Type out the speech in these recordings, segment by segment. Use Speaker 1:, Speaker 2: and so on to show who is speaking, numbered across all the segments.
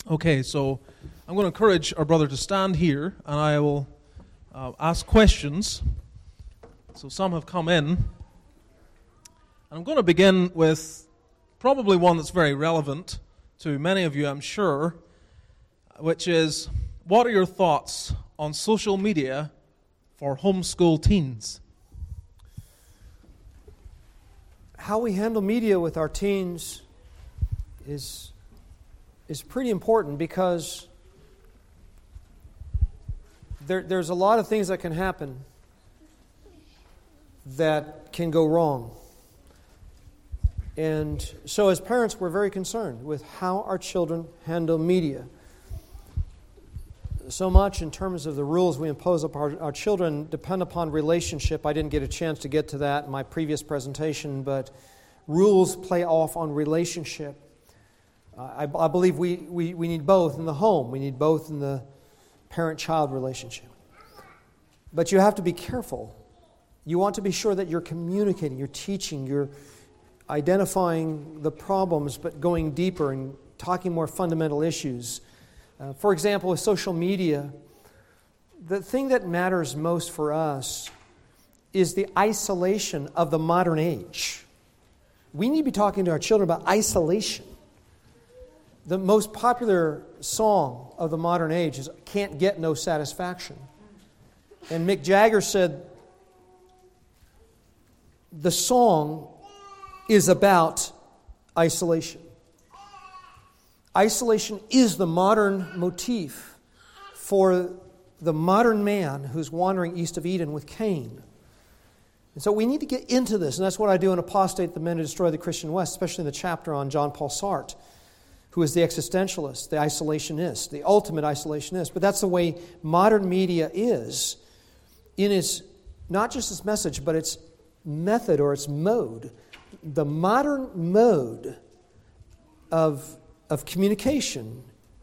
Speaker 1: Okay, so I'm going to encourage our brother to stand here, and I will ask questions. So some have come in. And I'm going to begin with probably one that's very relevant to many of you, I'm sure, which is, what are your thoughts on social media for homeschool teens?
Speaker 2: How we handle media with our teens is pretty important, because there's a lot of things that can happen that can go wrong. And so as parents, we're very concerned with how our children handle media. So much in terms of the rules we impose upon our children depend upon relationship. I didn't get a chance to get to that in my previous presentation, but rules play off on relationship. I believe we need both in the home. We need both in the parent-child relationship. But you have to be careful. You want to be sure that you're communicating, you're teaching, you're identifying the problems, but going deeper and talking more fundamental issues. For example, with social media, the thing that matters most for us is the isolation of the modern age. We need to be talking to our children about isolation. The most popular song of the modern age is "Can't Get No Satisfaction." And Mick Jagger said the song is about isolation. Isolation is the modern motif for the modern man who's wandering east of Eden with Cain. And so we need to get into this, and that's what I do in Apostate the Men Who Destroy the Christian West, especially in the chapter on John Paul Sartre, who is the existentialist, the isolationist, the ultimate isolationist. But that's the way modern media is in its, not just its message, but its method or its mode. The modern mode of communication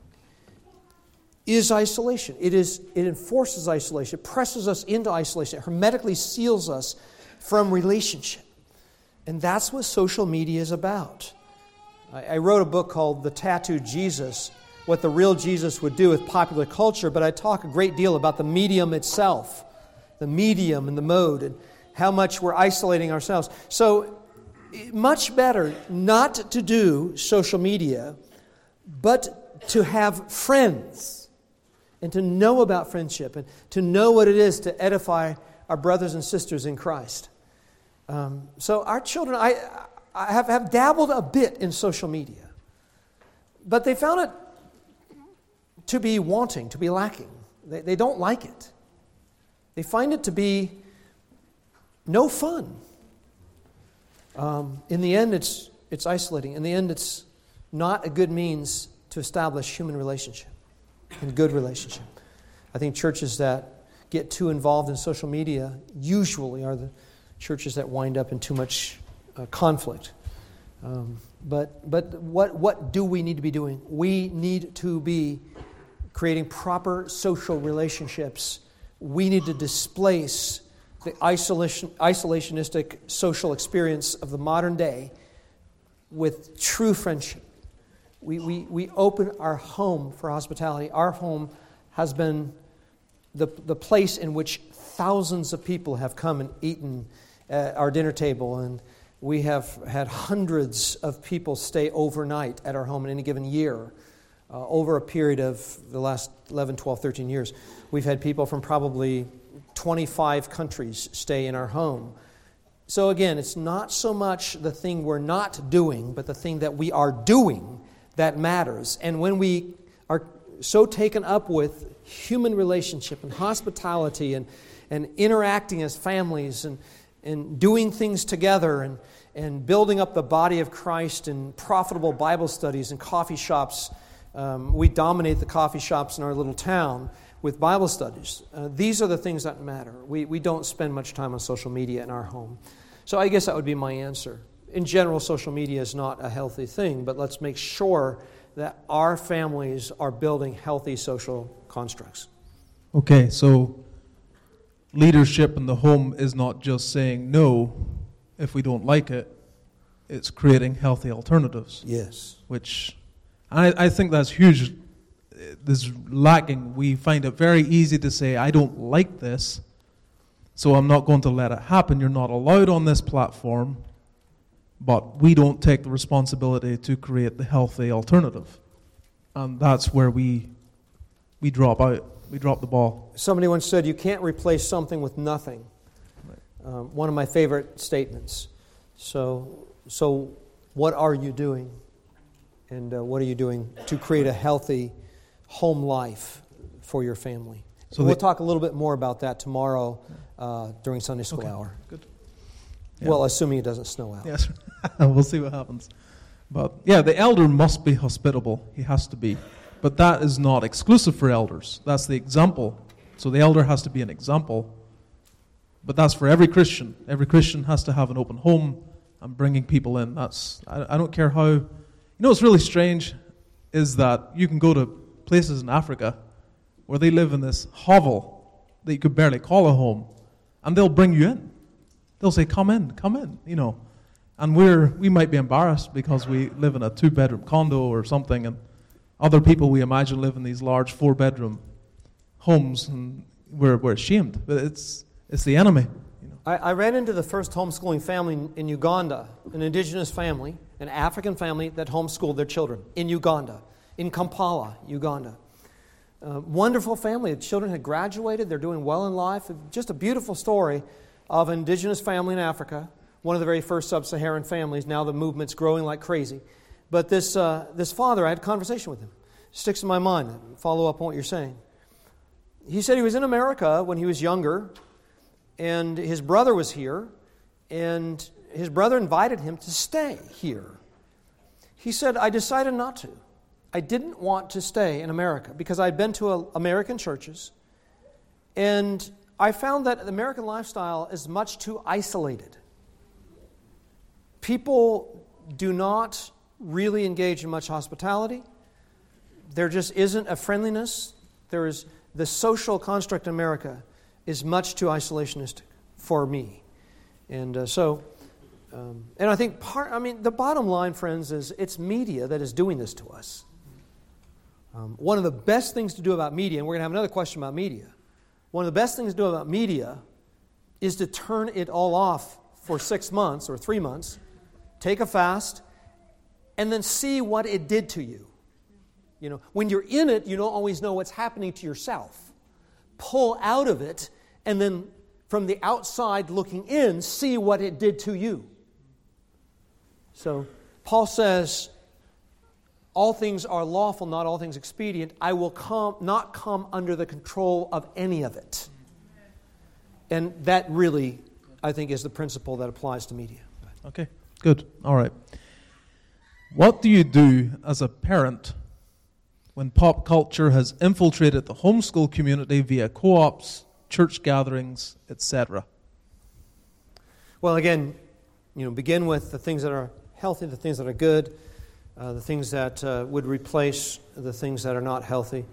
Speaker 2: is isolation. It enforces isolation. It presses us into isolation. It hermetically seals us from relationship. And that's what social media is about. I wrote a book called The Tattooed Jesus, what the real Jesus would do with popular culture, but I talk a great deal about the medium itself, the medium and the mode, and how much we're isolating ourselves. So, much better not to do social media, but to have friends and to know about friendship and to know what it is to edify our brothers and sisters in Christ. So our children, I have dabbled a bit in social media, but they found it to be wanting, to be lacking. They don't like it. They find it to be no fun. In the end, it's isolating. In the end, it's not a good means to establish human relationship and good relationship. I think churches that get too involved in social media usually are the churches that wind up in too much conflict. But what do we need to be doing? We need to be creating proper social relationships. We need to displace the isolationistic social experience of the modern day with true friendship. We open our home for hospitality. Our home has been the place in which thousands of people have come and eaten at our dinner table, and we have had hundreds of people stay overnight at our home in any given year. Over a period of the last 11, 12, 13 years, we've had people from probably 25 countries stay in our home. So again, it's not so much the thing we're not doing, but the thing that we are doing that matters. And when we are so taken up with human relationship and hospitality and interacting as families and doing things together and building up the body of Christ in profitable Bible studies and coffee shops, we dominate the coffee shops in our little town with Bible studies. These are the things that matter. We don't spend much time on social media in our home. So I guess that would be my answer. In general, social media is not a healthy thing, but let's make sure that our families are building healthy social constructs.
Speaker 1: Okay, so leadership in the home is not just saying no if we don't like it. It's creating healthy alternatives.
Speaker 2: Yes.
Speaker 1: Which I think that's huge there's lacking. We find it very easy to say, I don't like this, so I'm not going to let it happen. You're not allowed on this platform, but we don't take the responsibility to create the healthy alternative. And that's where we drop out. We drop the ball.
Speaker 2: Somebody once said, you can't replace something with nothing.
Speaker 1: Right.
Speaker 2: One of my favorite statements. So what are you doing? And what are you doing to create a healthy home life for your family? So we'll talk a little bit more about that tomorrow during Sunday School Hour.
Speaker 1: Good. Yeah.
Speaker 2: Well, assuming it doesn't snow out.
Speaker 1: Yes, we'll see what happens. But yeah, the elder must be hospitable. He has to be. But that is not exclusive for elders. That's the example. So the elder has to be an example. But that's for every Christian. Every Christian has to have an open home and bringing people in. I don't care how. You know what's really strange is that you can go to places in Africa where they live in this hovel that you could barely call a home, and they'll bring you in. They'll say, come in, you know. And we might be embarrassed because we live in a 2-bedroom condo or something, and other people we imagine live in these large 4-bedroom homes, and we're ashamed. But it's the enemy. You know.
Speaker 2: I ran into the first homeschooling family in Uganda, an indigenous family, an African family that homeschooled their children in Uganda, in Kampala, Uganda. Wonderful family. The children had graduated. They're doing well in life. Just a beautiful story of an indigenous family in Africa, one of the very first sub-Saharan families. Now the movement's growing like crazy. But this father, I had a conversation with him. Sticks in my mind. Follow up on what you're saying. He said he was in America when he was younger, and his brother was here, and his brother invited him to stay here. He said, I decided not to. I didn't want to stay in America because I'd been to American churches, and I found that the American lifestyle is much too isolated. People do not really engage in much hospitality. There just isn't a friendliness. The social construct in America is much too isolationistic for me. And and I think the bottom line, friends, is it's media that is doing this to us. One of the best things to do about media, and we're going to have another question about media, one of the best things to do about media is to turn it all off for 6 months or 3 months, take a fast, and then see what it did to you. You know, when you're in it, you don't always know what's happening to yourself. Pull out of it, and then from the outside looking in, see what it did to you. So, Paul says, all things are lawful, not all things expedient. I will not come under the control of any of it. And that really, I think, is the principle that applies to media.
Speaker 1: Okay, good. All right. What do you do as a parent when pop culture has infiltrated the homeschool community via co-ops, church gatherings, etc.?
Speaker 2: Well, again, begin with the things that are healthy, the things that are good, the things that would replace the things that are not healthy.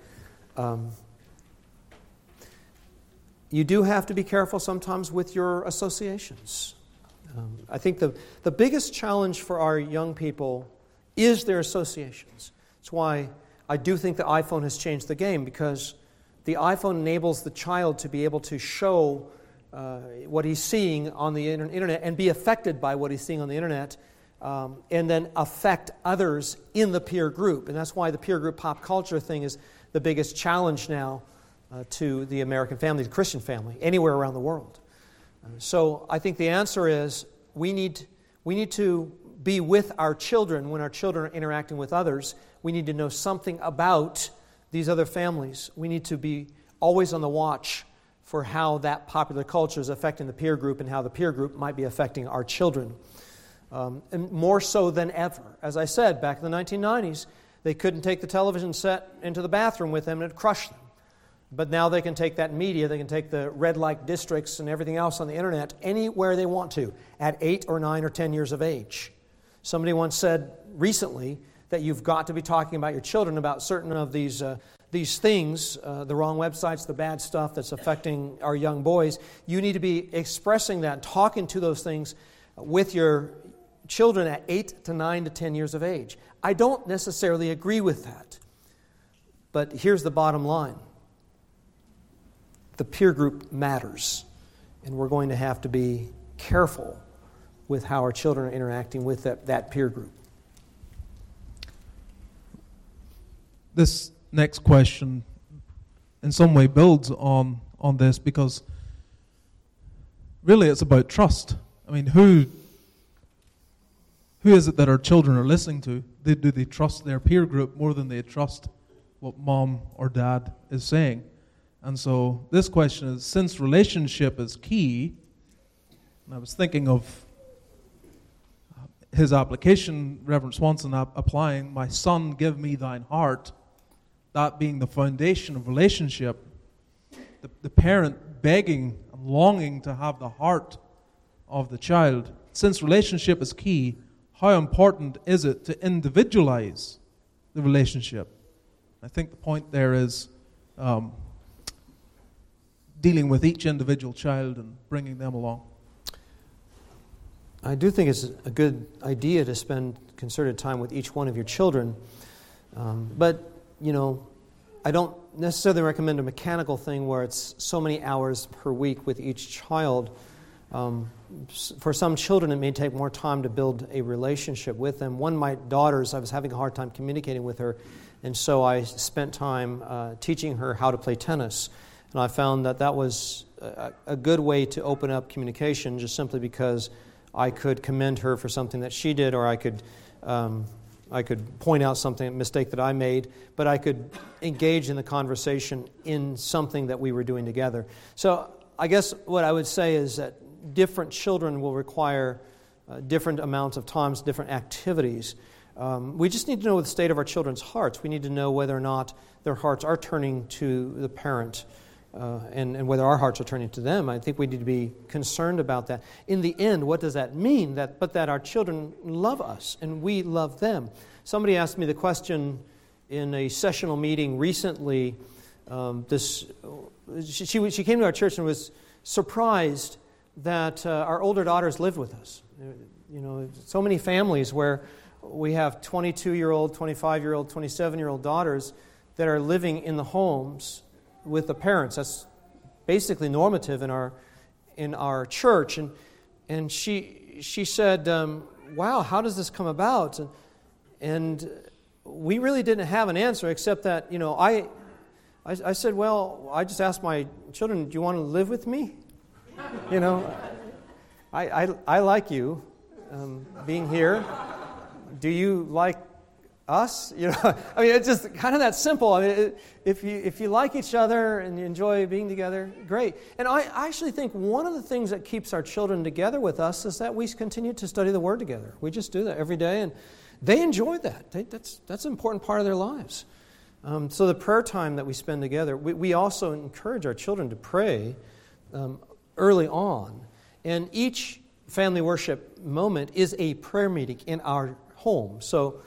Speaker 2: You do have to be careful sometimes with your associations. I think the biggest challenge for our young people is their associations. That's why I do think the iPhone has changed the game, because the iPhone enables the child to be able to show what he's seeing on the internet and be affected by what he's seeing on the internet, and then affect others in the peer group. And that's why the peer group pop culture thing is the biggest challenge now to the American family, the Christian family, anywhere around the world. So I think the answer is we need to be with our children when our children are interacting with others. We need to know something about these other families. We need to be always on the watch for how that popular culture is affecting the peer group and how the peer group might be affecting our children. And more so than ever. As I said, back in the 1990s, they couldn't take the television set into the bathroom with them and it'd crush them. But now they can take that media, they can take the red light districts and everything else on the internet anywhere they want to at 8 or 9 or 10 years of age. Somebody once said recently that you've got to be talking about your children about certain of these things, the wrong websites, the bad stuff that's affecting our young boys. You need to be expressing that, talking to those things with your children at 8 to 9 to 10 years of age. I don't necessarily agree with that. But here's the bottom line. The peer group matters, and we're going to have to be careful with how our children are interacting with that peer group.
Speaker 1: This next question in some way builds on this, because really it's about trust. I mean, who is it that our children are listening to? Do they trust their peer group more than they trust what mom or dad is saying? And so this question is, since relationship is key, and I was thinking of his application, Reverend Swanson applying, "My son, give me thine heart," that being the foundation of relationship, the parent begging and longing to have the heart of the child. Since relationship is key, how important is it to individualize the relationship? I think the point there is dealing with each individual child and bringing them along.
Speaker 2: I do think it's a good idea to spend concerted time with each one of your children. But, I don't necessarily recommend a mechanical thing where it's so many hours per week with each child. For some children, it may take more time to build a relationship with them. One of my daughters, I was having a hard time communicating with her, and so I spent time teaching her how to play tennis. And I found that was a good way to open up communication, just simply because I could commend her for something that she did, or I could point out a mistake that I made, but I could engage in the conversation in something that we were doing together. So I guess what I would say is that different children will require different amounts of times, different activities. We just need to know the state of our children's hearts. We need to know whether or not their hearts are turning to the parent, and whether our hearts are turning to them. I think we need to be concerned about that. In the end, what does that mean? But that our children love us and we love them. Somebody asked me the question in a sessional meeting recently. She came to our church and was surprised that our older daughters lived with us. So many families where we have 22-year-old, 25-year-old, 27-year-old daughters that are living in the homes with the parents. That's basically normative in our church. And she said, "Wow, how does this come about?" And we really didn't have an answer, except that I said, "Well, I just asked my children, do you want to live with me? I like you being here. Do you like us?" It's just kind of that simple. If you like each other and you enjoy being together, great. And I actually think one of the things that keeps our children together with us is that we continue to study the Word together. We just do that every day, and they enjoy that. That's an important part of their lives. So the prayer time that we spend together, we also encourage our children to pray early on. And each family worship moment is a prayer meeting in our home. So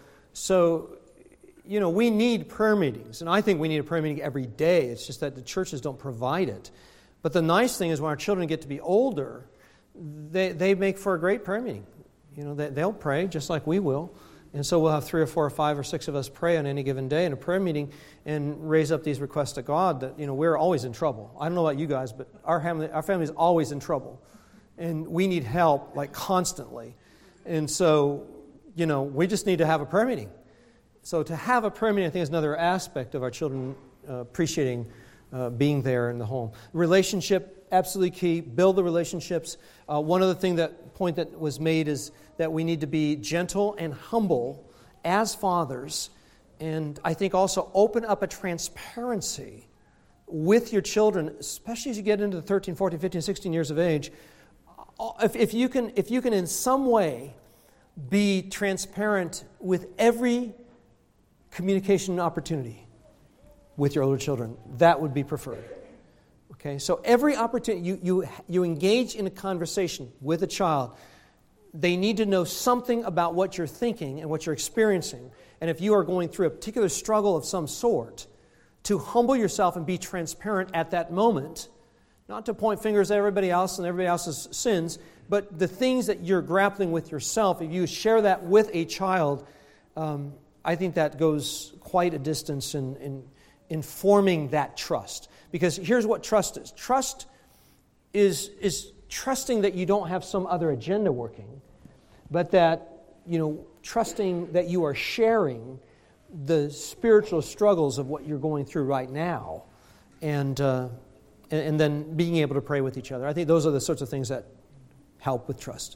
Speaker 2: we need prayer meetings, and I think we need a prayer meeting every day. It's just that the churches don't provide it. But the nice thing is when our children get to be older, they make for a great prayer meeting. They'll pray just like we will. And so we'll have 3 or 4 or 5 or 6 of us pray on any given day in a prayer meeting and raise up these requests to God that, we're always in trouble. I don't know about you guys, but our family is always in trouble. And we need help, constantly. And so, we just need to have a prayer meeting. So to have a prayer meeting, I think, is another aspect of our children appreciating being there in the home. Relationship, absolutely key. Build the relationships. One other point that was made is that we need to be gentle and humble as fathers. And I think also open up a transparency with your children, especially as you get into the 13, 14, 15, 16 years of age. If you can in some way be transparent with every communication opportunity with your older children, that would be preferred. Okay, so every opportunity you engage in a conversation with a child, they need to know something about what you're thinking and what you're experiencing. And if you are going through a particular struggle of some sort, to humble yourself and be transparent at that moment, not to point fingers at everybody else and everybody else's sins, but the things that you're grappling with yourself, if you share that with a child, I think that goes quite a distance in informing that trust. Because here's what trust is. Trust is trusting that you don't have some other agenda working, but that, trusting that you are sharing the spiritual struggles of what you're going through right now, and then being able to pray with each other. I think those are the sorts of things that help with trust.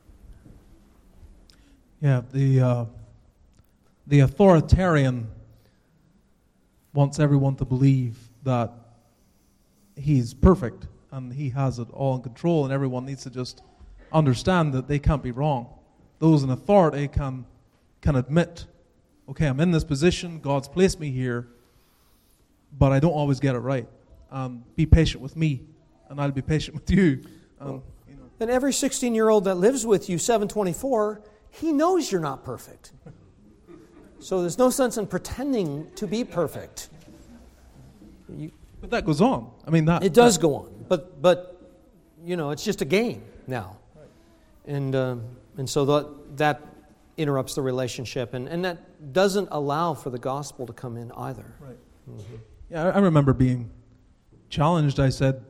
Speaker 1: Yeah, the authoritarian wants everyone to believe that he's perfect and he has it all in control, and everyone needs to just understand that they can't be wrong. Those in authority can admit, okay, I'm in this position, God's placed me here, but I don't always get it right. Be patient with me, and I'll be patient with you.
Speaker 2: And every 16-year-old that lives with you, 724, he knows you're not perfect. So there's no sense in pretending to be perfect.
Speaker 1: But that goes on.
Speaker 2: It does go on. But it's just a game now. And so that interrupts the relationship, and that doesn't allow for the gospel to come in either.
Speaker 1: Right. Mm-hmm. Yeah, I remember being challenged. I said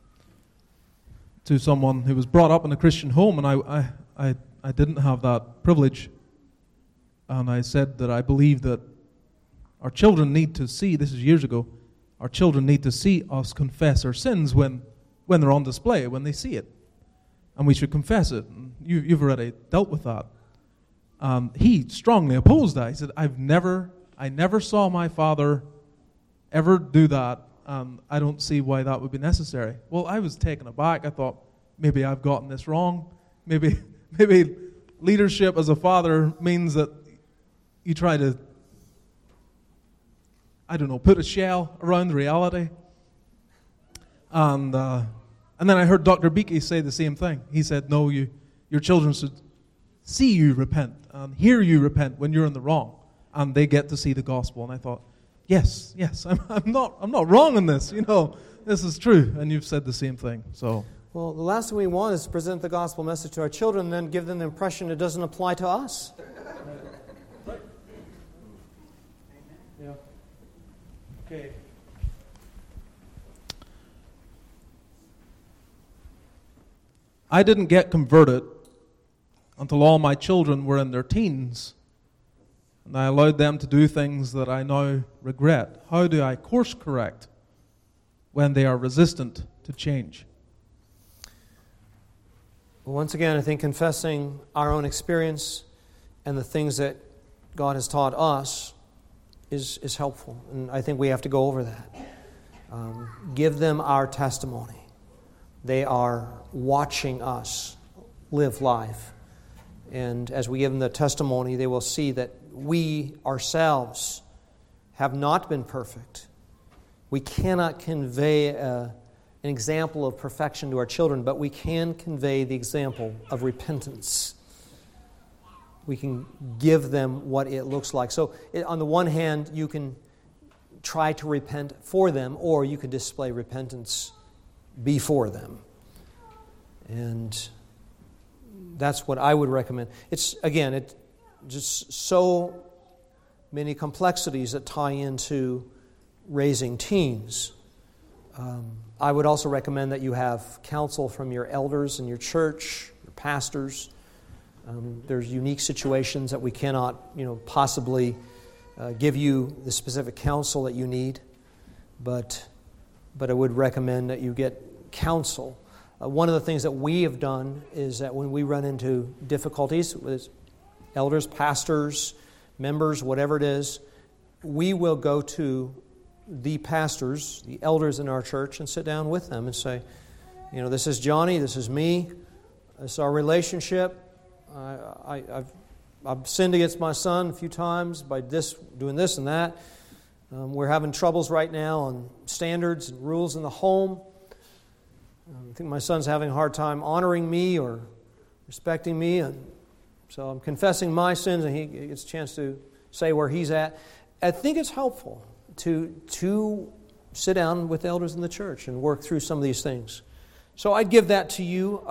Speaker 1: to someone who was brought up in a Christian home, and I didn't have that privilege, and I said that I believe that our children need to see, this is years ago, our children need to see us confess our sins when they're on display, when they see it. And we should confess it. And you've already dealt with that. He strongly opposed that. He said, I never saw my father ever do that, and I don't see why that would be necessary. Well, I was taken aback. I thought, maybe I've gotten this wrong. Maybe leadership as a father means that you try to, put a shell around reality. And then I heard Dr. Beakey say the same thing. He said, no, your children should see you repent and hear you repent when you're in the wrong, and they get to see the gospel. And I thought, yes, I'm not wrong in this. This is true. And you've said the same thing. So,
Speaker 2: well, the last thing we want is to present the gospel message to our children and then give them the impression it doesn't apply to us. Yeah. Okay.
Speaker 1: I didn't get converted until all my children were in their teens, and I allowed them to do things that I now regret. How do I course correct when they are resistant to change?
Speaker 2: Well, once again, I think confessing our own experience and the things that God has taught us is helpful, and I think we have to go over that. Give them our testimony. They are watching us live life. And as we give them the testimony, they will see that we ourselves have not been perfect. We cannot convey an example of perfection to our children, but we can convey the example of repentance. We can give them what it looks like. So on the one hand, you can try to repent for them, or you can display repentance before them. And that's what I would recommend. It's just so many complexities that tie into raising teens. I would also recommend that you have counsel from your elders in your church, your pastors. There's unique situations that we cannot, possibly give you the specific counsel that you need, but I would recommend that you get counsel. One of the things that we have done is that when we run into difficulties with elders, pastors, members, whatever it is, we will go to the pastors, the elders in our church, and sit down with them and say, this is Johnny, this is me, this is our relationship. I've sinned against my son a few times by doing this and that. We're having troubles right now on standards and rules in the home. I think my son's having a hard time honoring me or respecting me, and so I'm confessing my sins, and he gets a chance to say where he's at. I think it's helpful to sit down with elders in the church and work through some of these things. So I'd give that to you.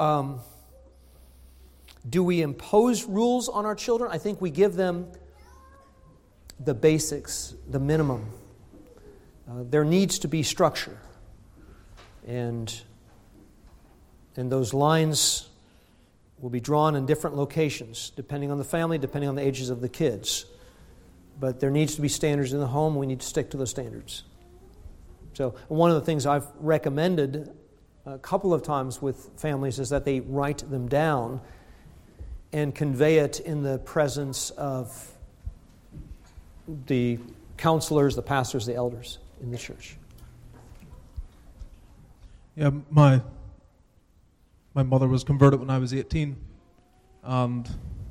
Speaker 2: Do we impose rules on our children? I think we give them the basics, the minimum. there needs to be structure. And those lines will be drawn in different locations, depending on the family, depending on the ages of the kids. But there needs to be standards in the home. We need to stick to those standards. So one of the things I've recommended a couple of times with families is that they write them down and convey it in the presence of the counselors, the pastors, the elders in the church.
Speaker 1: Yeah, my mother was converted when I was 18, and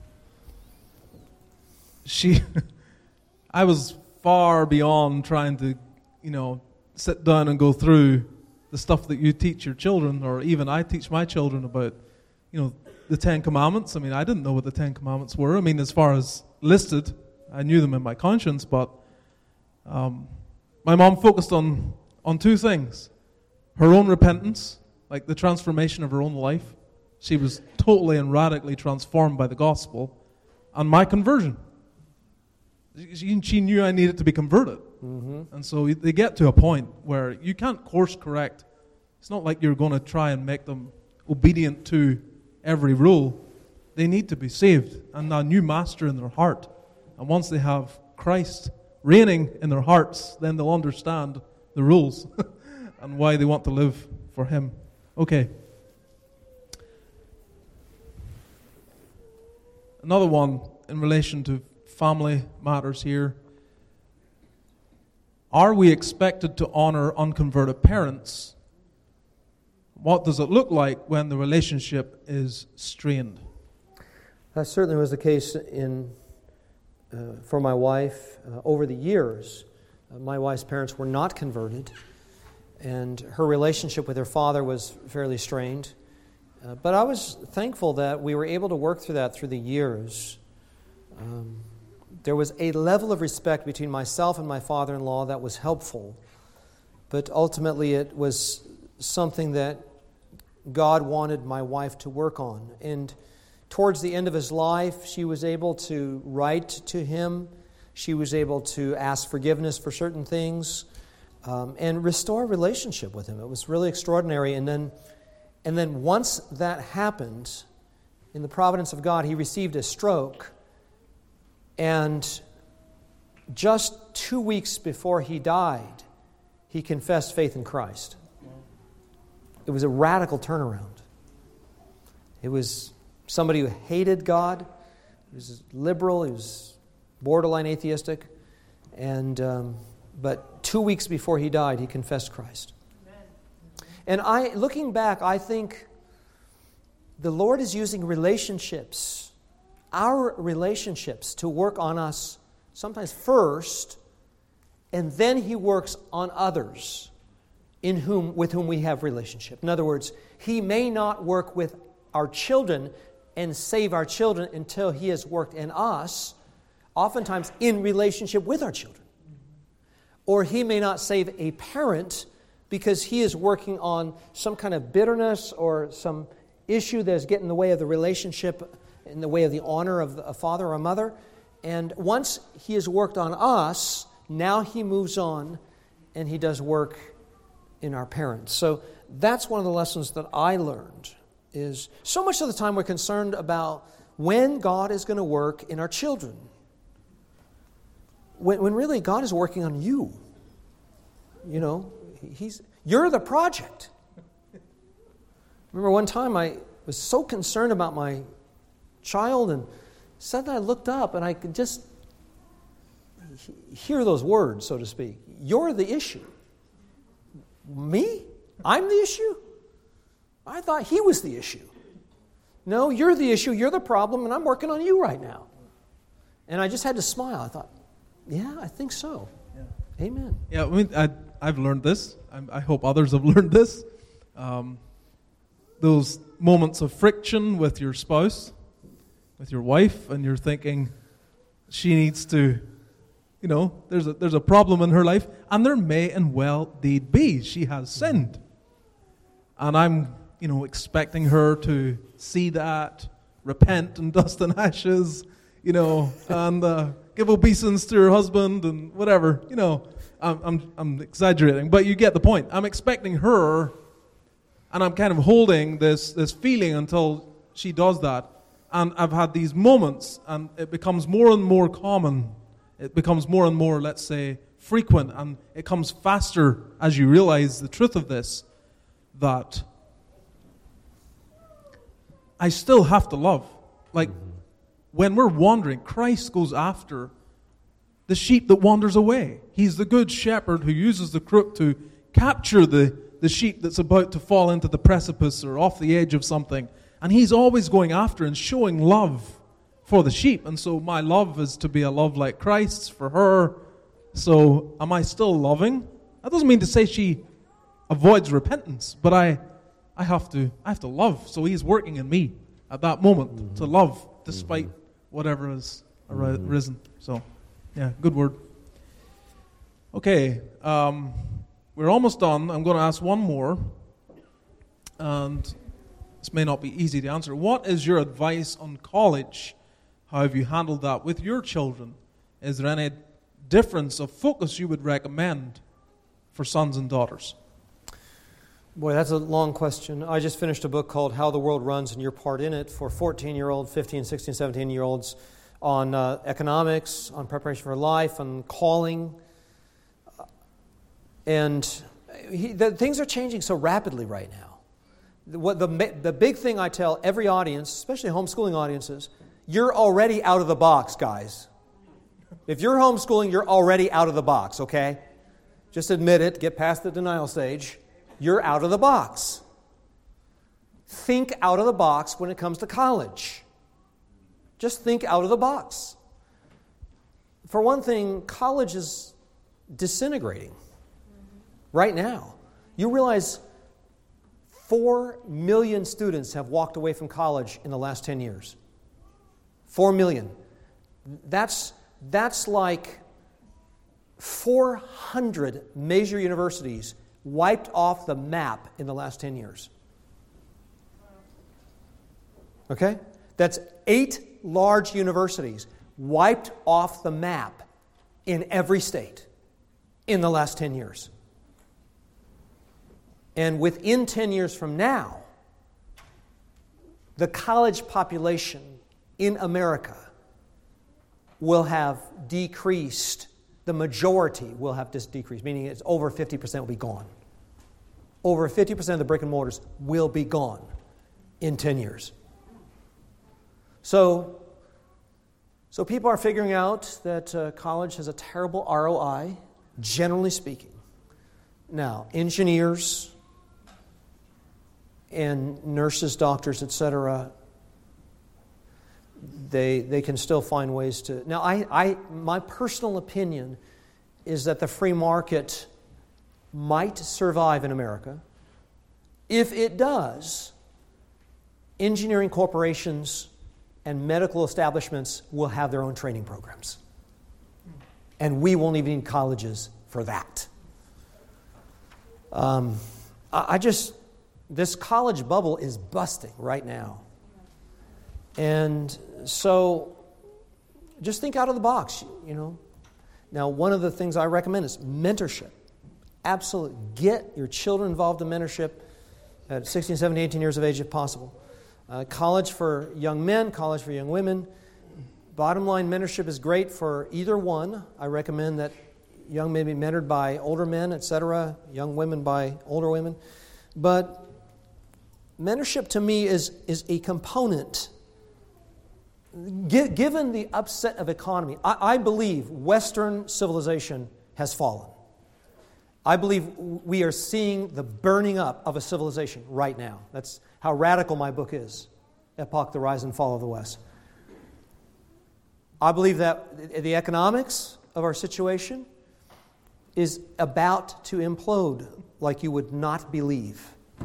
Speaker 1: I was far beyond trying to, sit down and go through the stuff that you teach your children, or even I teach my children about, the Ten Commandments. I mean, I didn't know what the Ten Commandments were. I mean, as far as listed, I knew them in my conscience, but my mom focused on two things. Her own repentance, like the transformation of her own life. She was totally and radically transformed by the gospel. And my conversion. She knew I needed to be converted. Mm-hmm. And so they get to a point where you can't course correct. It's not like you're going to try and make them obedient to every rule. They need to be saved and a new master in their heart. And once they have Christ reigning in their hearts, then they'll understand the rules and why they want to live for Him. Okay. Another one in relation to family matters here. Are we expected to honor unconverted parents? What does it look like when the relationship is strained?
Speaker 2: That certainly was the case for my wife. Over the years, my wife's parents were not converted, and her relationship with her father was fairly strained. But I was thankful that we were able to work through that through the years. There was a level of respect between myself and my father-in-law that was helpful, but ultimately it was something that God wanted my wife to work on. And towards the end of his life, she was able to write to him. She was able to ask forgiveness for certain things and restore a relationship with him. It was really extraordinary. And then once that happened, in the providence of God, he received a stroke. And just 2 weeks before he died, he confessed faith in Christ. It was a radical turnaround. It was somebody who hated God. He was liberal. He was borderline atheistic. But 2 weeks before he died, he confessed Christ. And looking back, I think the Lord is using relationships, our relationships, to work on us sometimes first, and then He works on others with whom we have relationship. In other words, He may not work with our children and save our children until He has worked in us, oftentimes in relationship with our children. Or He may not save a parent because He is working on some kind of bitterness or some issue that is getting in the way of the relationship, in the way of the honor of a father or a mother. And once He has worked on us, now He moves on and He does work in our parents. So that's one of the lessons that I learned, is so much of the time we're concerned about when God is going to work in our children. When really God is working on you. You know, you're the project. Remember one time I was so concerned about my child, and suddenly I looked up and I could just hear those words, so to speak. You're the issue. Me? I'm the issue? I thought he was the issue. No, you're the issue, you're the problem, and I'm working on you right now. And I just had to smile. I thought, yeah, I think so. Yeah. Amen.
Speaker 1: Yeah, I mean, I've learned this. I hope others have learned this. Those moments of friction with your spouse, with your wife, and you're thinking she needs to, there's a problem in her life, and there may and well indeed be. She has sinned. And I'm, expecting her to see that, repent and dust and ashes, and give obeisance to her husband and whatever, I'm exaggerating, but you get the point. I'm expecting her, and I'm kind of holding this feeling until she does that. And I've had these moments, and it becomes more and more common. It becomes more and more, let's say, frequent, and it comes faster as you realize the truth of this, that I still have to love. Like, when we're wandering, Christ goes after the sheep that wanders away. He's the good shepherd who uses the crook to capture the sheep that's about to fall into the precipice or off the edge of something. And he's always going after and showing love for the sheep. And so my love is to be a love like Christ's for her. So am I still loving? That doesn't mean to say she avoids repentance, but I have to love. So he's working in me at that moment to love despite whatever has arisen. So, yeah, good word. Okay, we're almost done. I'm going to ask one more, and this may not be easy to answer. What is your advice on college? How have you handled that with your children? Is there any difference of focus you would recommend for sons and daughters?
Speaker 2: Boy, that's a long question. I just finished a book called How the World Runs and Your Part in It for 14-year-old, 15, 16, 17-year-olds on economics, on preparation for life, on calling. And things are changing so rapidly right now. The big thing I tell every audience, especially homeschooling audiences, you're already out of the box, guys. If you're homeschooling, you're already out of the box, okay? Just admit it, get past the denial stage. You're out of the box. Think out of the box when it comes to college. Just think out of the box. For one thing, college is disintegrating right now. You realize 4 million students have walked away from college in the last 10 years. 4 million. That's like 400 major universities wiped off the map in the last 10 years. Okay? That's 8 large universities wiped off the map in every state in the last 10 years. And within 10 years from now, the college population in America will have decreased. The majority will have decreased, meaning it's over 50% will be gone. Over 50% of the brick and mortars will be gone in 10 years. So people are figuring out that college has a terrible ROI, generally speaking. Now, engineers and nurses, doctors, etc., they can still find ways to... Now, my personal opinion is that the free market might survive in America. If it does, engineering corporations and medical establishments will have their own training programs. And we won't even need colleges for that. This college bubble is busting right now. And so just think out of the box, you know. Now, one of the things I recommend is mentorship. Absolutely. Get your children involved in mentorship at 16, 17, 18 years of age if possible. College for young men, college for young women. Bottom line, mentorship is great for either one. I recommend that young men be mentored by older men, etc., young women by older women. But mentorship to me is a component. Given the upset of economy, I believe Western civilization has fallen. I believe we are seeing the burning up of a civilization right now. That's how radical my book is, Epoch, the Rise and Fall of the West. I believe that the economics of our situation is about to implode like you would not believe,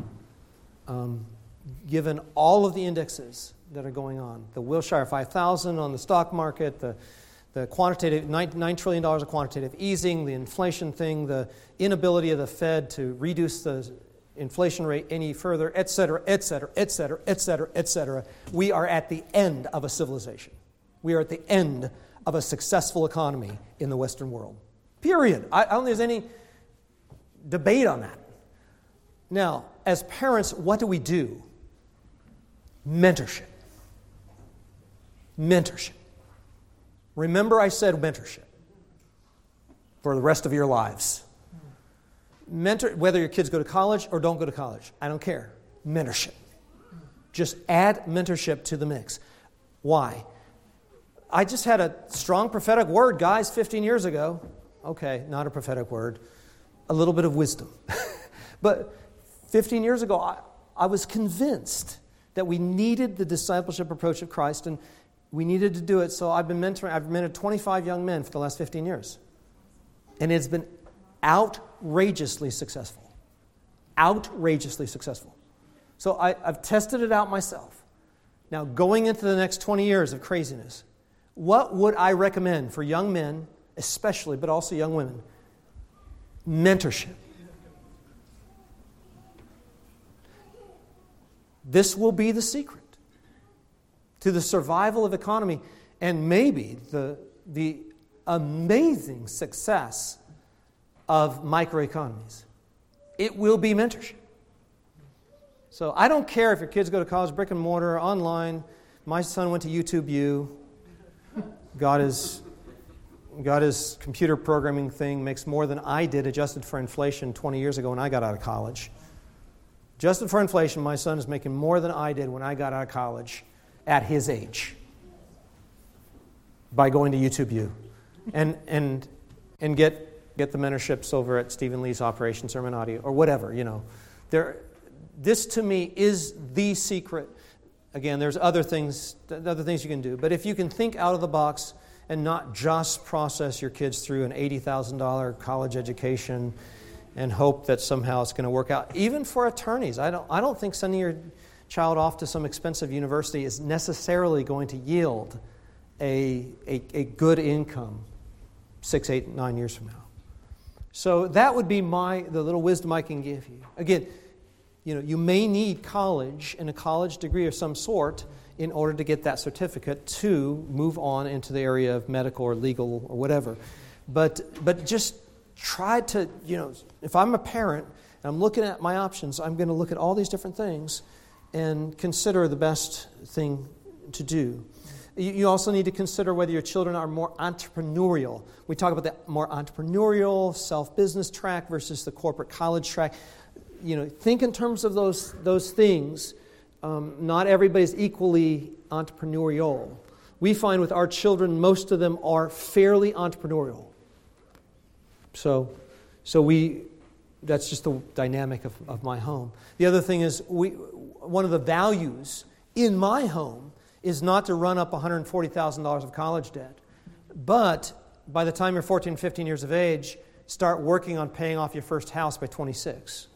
Speaker 2: given all of the indexes that are going on. The Wilshire 5000 on the stock market, the quantitative, $9 trillion of quantitative easing, the inflation thing, the inability of the Fed to reduce the inflation rate any further, et cetera, et cetera, et cetera, et cetera, et cetera. We are at the end of a civilization. We are at the end of a successful economy in the Western world. Period. I don't think there's any debate on that. Now, as parents, what do we do? Mentorship. Mentorship. Remember I said mentorship for the rest of your lives. Whether your kids go to college or don't go to college, I don't care. Mentorship. Just add mentorship to the mix. Why? I just had a strong prophetic word, guys, 15 years ago. Okay, not a prophetic word. A little bit of wisdom. But 15 years ago, I was convinced that we needed the discipleship approach of Christ, and we needed to do it. So I've mentored 25 young men for the last 15 years. And it's been outrageously successful. Outrageously successful. So I've tested it out myself. Now, going into the next 20 years of craziness, what would I recommend for young men, especially, but also young women? Mentorship. This will be the secret to the survival of economy and maybe the amazing success of microeconomies. It will be mentorship. So I don't care if your kids go to college, brick and mortar, online. My son went to YouTube U. Got his computer programming thing, makes more than I did adjusted for inflation 20 years ago when I got out of college. Adjusted for inflation, my son is making more than I did when I got out of college at his age by going to YouTube U. And get the mentorships over at Stephen Lee's Operation Sermon Audio or whatever, This to me is the secret. Again, there's other things you can do. But if you can think out of the box and not just process your kids through an $80,000 college education and hope that somehow it's going to work out. Even for attorneys, I don't think sending your child off to some expensive university is necessarily going to yield a good income 6, 8, 9 years from now. So that would be the little wisdom I can give you. Again, you may need college and a college degree of some sort in order to get that certificate to move on into the area of medical or legal or whatever. But just try to, if I'm a parent and I'm looking at my options, I'm going to look at all these different things and consider the best thing to do. You also need to consider whether your children are more entrepreneurial. We talk about the more entrepreneurial, self-business track versus the corporate college track. Think in terms of those things. Not everybody's equally entrepreneurial. We find with our children, most of them are fairly entrepreneurial. So that's just the dynamic of my home. The other thing is, one of the values in my home is not to run up $140,000 of college debt. But by the time you're 14, 15 years of age, start working on paying off your first house by 26.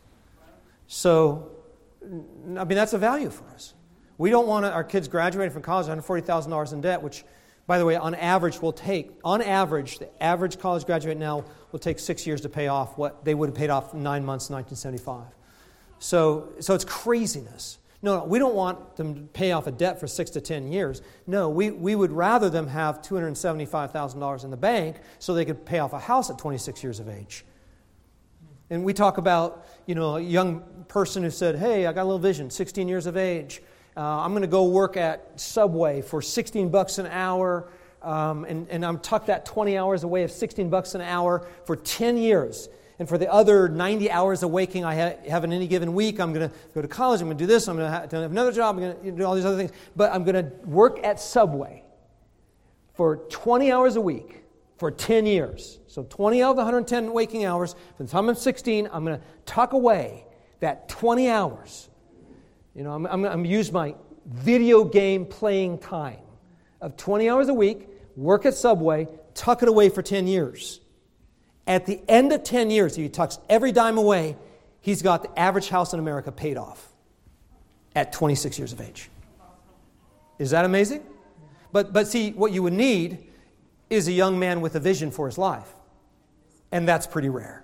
Speaker 2: So, that's a value for us. We don't want our kids graduating from college $140,000 in debt, which, by the way, on average, the average college graduate now will take 6 years to pay off what they would have paid off in 9 months in 1975. So it's craziness. No, we don't want them to pay off a debt for 6 to 10 years. No, we would rather them have $275,000 in the bank so they could pay off a house at 26 years of age. And we talk about, a young person who said, hey, I got a little vision, 16 years of age. I'm going to go work at Subway for $16 an hour, and I'm tucked that 20 hours away of $16 an hour for 10 years. And for the other 90 hours of waking I have in any given week, I'm going to go to college, I'm going to do this, I'm going to have another job, I'm going to do all these other things. But I'm going to work at Subway for 20 hours a week for 10 years. So 20 out of the 110 waking hours. From the time I'm 16, I'm going to tuck away that 20 hours. I'm going to use my video game playing time of 20 hours a week, work at Subway, tuck it away for 10 years. At the end of 10 years, if he tucks every dime away, he's got the average house in America paid off at 26 years of age. Is that amazing? But see, what you would need is a young man with a vision for his life. And that's pretty rare.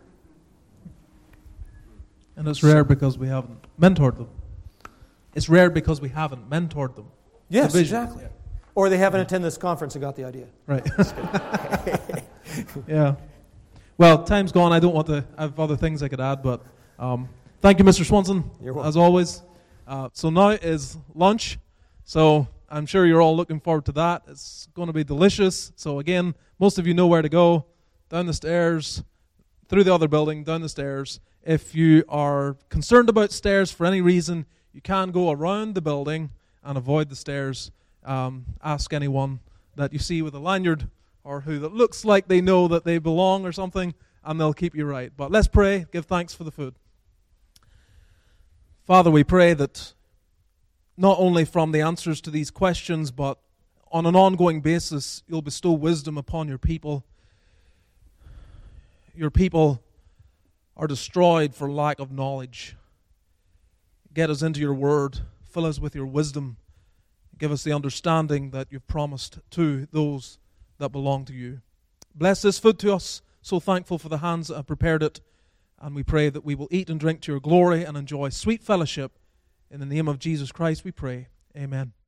Speaker 1: And it's rare because we haven't mentored them. It's rare because we haven't mentored them.
Speaker 2: Yes, exactly. Yeah. Or they haven't attended this conference and got the idea.
Speaker 1: Right. Yeah. Well, time's gone. I don't want to have other things I could add, but thank you, Mr. Swanson, as always. So now is lunch. So I'm sure you're all looking forward to that. It's going to be delicious. So again, most of you know where to go. Down the stairs, through the other building, down the stairs. If you are concerned about stairs for any reason, you can go around the building and avoid the stairs. Ask anyone that you see with a lanyard or who that looks like they know that they belong or something, and they'll keep you right. But let's pray, give thanks for the food. Father, we pray that not only from the answers to these questions, but on an ongoing basis, you'll bestow wisdom upon your people. Your people are destroyed for lack of knowledge. Get us into your word. Fill us with your wisdom. Give us the understanding that you've promised to those that belong to you. Bless this food to us. So thankful for the hands that have prepared it. And we pray that we will eat and drink to your glory and enjoy sweet fellowship. In the name of Jesus Christ we pray. Amen.